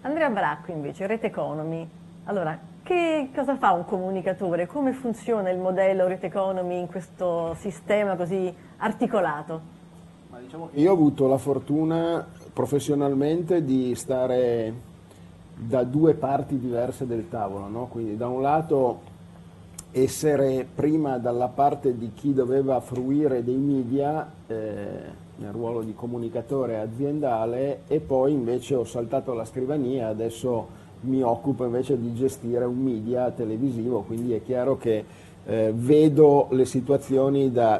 Andrea Bracco invece, Rete Economy. Allora, cosa fa un comunicatore? Come funziona il modello Rete Economy in questo sistema così articolato? Ma diciamo che io ho avuto la fortuna professionalmente di stare da due parti diverse del tavolo, no? Quindi da un lato essere prima dalla parte di chi doveva fruire dei media nel ruolo di comunicatore aziendale, e poi invece ho saltato la scrivania, adesso mi occupo invece di gestire un media televisivo, quindi è chiaro che vedo le situazioni da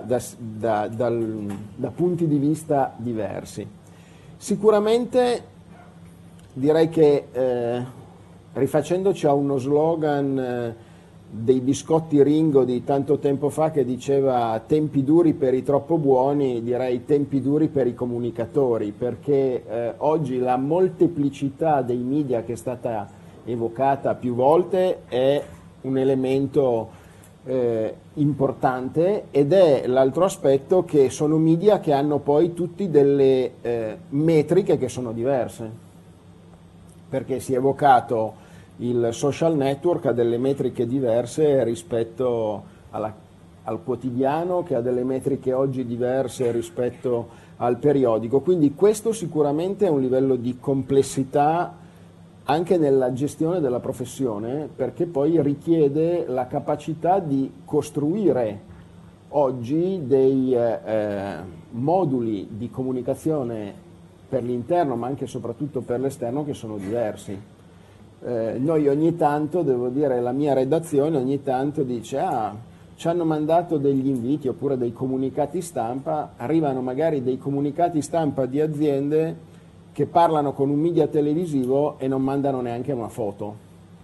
punti di vista diversi. Sicuramente direi che rifacendoci a uno slogan dei biscotti Ringo di tanto tempo fa che diceva tempi duri per i troppo buoni, direi tempi duri per i comunicatori, perché oggi la molteplicità dei media che è stata evocata più volte è un elemento importante, ed è l'altro aspetto che sono media che hanno poi tutti delle metriche che sono diverse, perché si è evocato il social network, ha delle metriche diverse rispetto al quotidiano, che ha delle metriche oggi diverse rispetto al periodico, quindi questo sicuramente è un livello di complessità anche nella gestione della professione, perché poi richiede la capacità di costruire oggi dei moduli di comunicazione per l'interno, ma anche e soprattutto per l'esterno, che sono diversi. Noi ogni tanto, devo dire, la mia redazione ogni tanto dice ci hanno mandato degli inviti oppure dei comunicati stampa, arrivano magari dei comunicati stampa di aziende che parlano con un media televisivo e non mandano neanche una foto.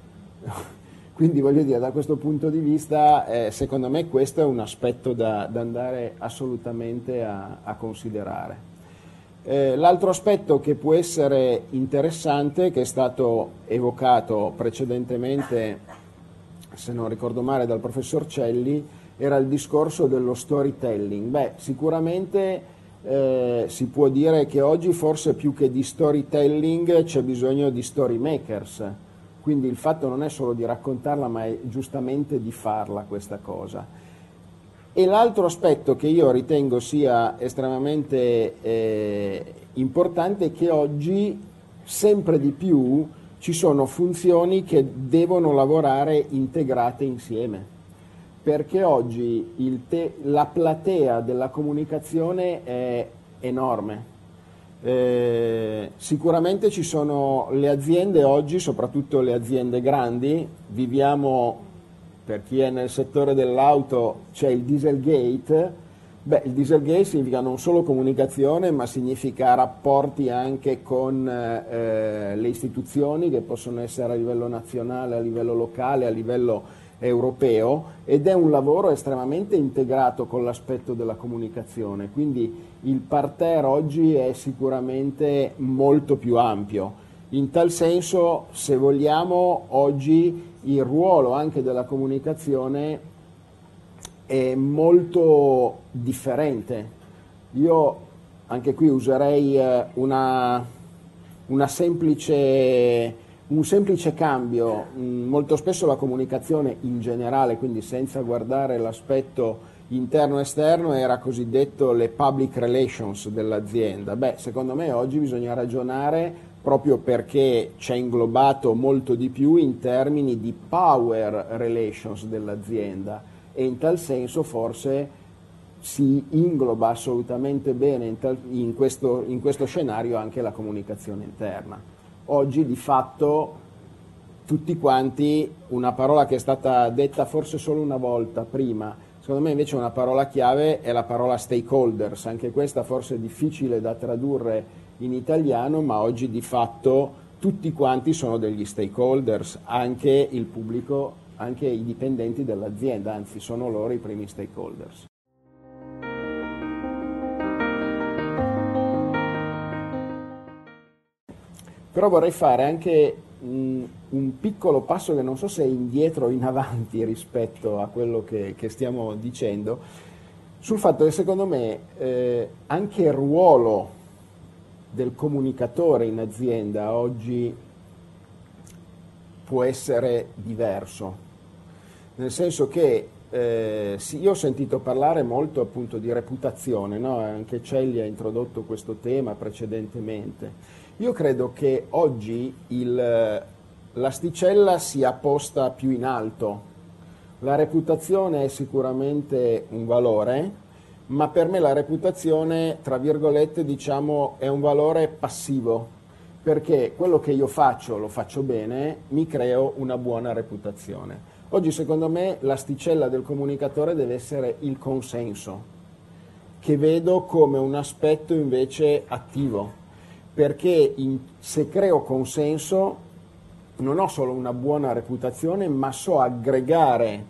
Quindi voglio dire, da questo punto di vista secondo me questo è un aspetto da andare assolutamente a considerare. L'altro aspetto che può essere interessante, che è stato evocato precedentemente, se non ricordo male, dal professor Celli, era il discorso dello storytelling. Sicuramente si può dire che oggi forse più che di storytelling c'è bisogno di story makers, quindi il fatto non è solo di raccontarla, ma è giustamente di farla questa cosa. E l'altro aspetto che io ritengo sia estremamente importante è che oggi sempre di più ci sono funzioni che devono lavorare integrate insieme, perché oggi la platea della comunicazione è enorme. Sicuramente ci sono le aziende oggi, soprattutto le aziende grandi, viviamo, per chi è nel settore dell'auto c'è il Dieselgate. Il Dieselgate significa non solo comunicazione, ma significa rapporti anche con le istituzioni, che possono essere a livello nazionale, a livello locale, a livello europeo, ed è un lavoro estremamente integrato con l'aspetto della comunicazione, quindi il parterre oggi è sicuramente molto più ampio. In tal senso, se vogliamo, oggi il ruolo anche della comunicazione è molto differente. Io anche qui userei un semplice cambio. Molto spesso la comunicazione in generale, quindi senza guardare l'aspetto interno-esterno, era cosiddetto le public relations dell'azienda. Secondo me oggi bisogna ragionare, proprio perché c'è inglobato molto di più, in termini di power relations dell'azienda, e in tal senso forse si ingloba assolutamente bene in questo scenario anche la comunicazione interna. Oggi di fatto tutti quanti, una parola che è stata detta forse solo una volta prima, secondo me invece una parola chiave è la parola stakeholders, anche questa forse è difficile da tradurre in italiano, ma oggi di fatto tutti quanti sono degli stakeholders, anche il pubblico, anche i dipendenti dell'azienda, anzi sono loro i primi stakeholders. Però vorrei fare anche un piccolo passo, che non so se è indietro o in avanti rispetto a quello che stiamo dicendo, sul fatto che secondo me anche il ruolo del comunicatore in azienda oggi può essere diverso, nel senso che sì, io ho sentito parlare molto appunto di reputazione, no? Anche Celli ha introdotto questo tema precedentemente. Io credo che oggi l'asticella sia posta più in alto. La reputazione è sicuramente un valore, ma per me la reputazione, tra virgolette, diciamo, è un valore passivo, perché quello che io faccio, lo faccio bene, mi creo una buona reputazione. Oggi secondo me l'asticella del comunicatore deve essere il consenso, che vedo come un aspetto invece attivo, perché se creo consenso non ho solo una buona reputazione, ma so aggregare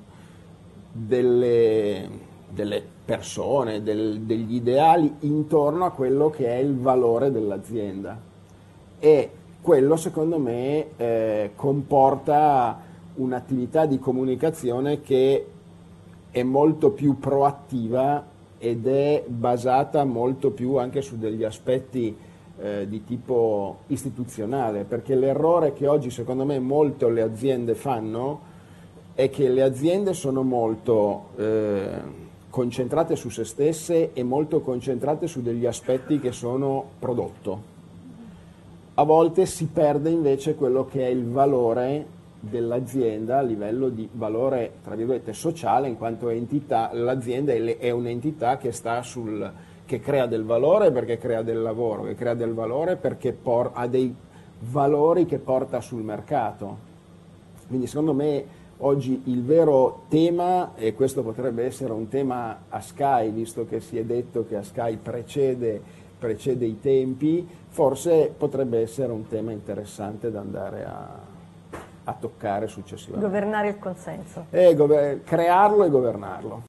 delle persone, degli ideali intorno a quello che è il valore dell'azienda. E quello secondo me comporta un'attività di comunicazione che è molto più proattiva ed è basata molto più anche su degli aspetti di tipo istituzionale, perché l'errore che oggi secondo me molte le aziende fanno è che le aziende sono molto concentrate su se stesse e molto concentrate su degli aspetti che sono prodotto. A volte si perde invece quello che è il valore dell'azienda a livello di valore, tra virgolette, sociale, in quanto entità. L'azienda è un'entità che sta che crea del valore perché crea del lavoro, che crea del valore perché ha dei valori che porta sul mercato. Quindi secondo me oggi il vero tema, e questo potrebbe essere un tema a Sky, visto che si è detto che a Sky precede i tempi, forse potrebbe essere un tema interessante da andare a toccare successivamente. Governare il consenso. Crearlo e governarlo.